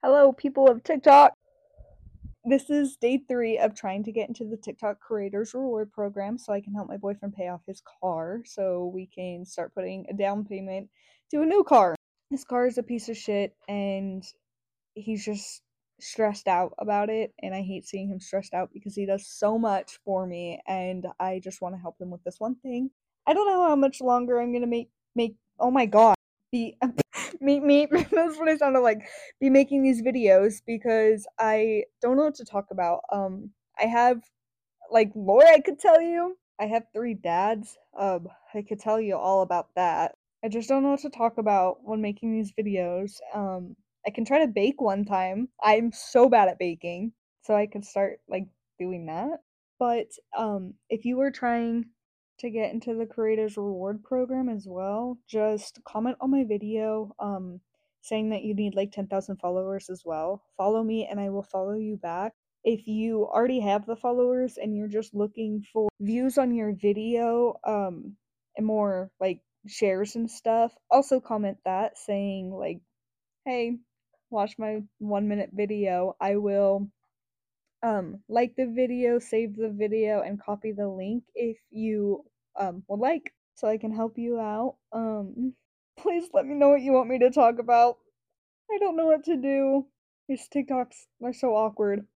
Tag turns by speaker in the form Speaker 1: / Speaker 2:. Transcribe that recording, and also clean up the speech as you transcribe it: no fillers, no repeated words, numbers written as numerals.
Speaker 1: Hello, people of TikTok. This is day 3 of trying to get into the TikTok Creators Reward Program so I can help my boyfriend pay off his car so we can start putting a down payment to a new car. His car is a piece of shit and he's just stressed out about it, and I hate seeing him stressed out because he does so much for me and I just want to help him with this one thing. I don't know how much longer I'm gonna make oh my god be me that's what I sounded like, be making these videos because I don't know what to talk about. I have like lore I could tell you. I have 3 dads. I could tell you all about that. I just don't know what to talk about when making these videos. I can try to bake one time. I'm so bad at baking, so I could start like doing that. But if you were trying to get into the Creators Reward program as well, just comment on my video saying that you need like 10,000 followers as well. Follow me and I will follow you back. If you already have the followers and you're just looking for views on your video and more like shares and stuff, also comment that saying like, hey, watch my 1 minute video. I will like the video, save the video, and copy the link if you would like, so I can help you out. Please let me know what you want me to talk about. I don't know what to do. These TikToks are so awkward.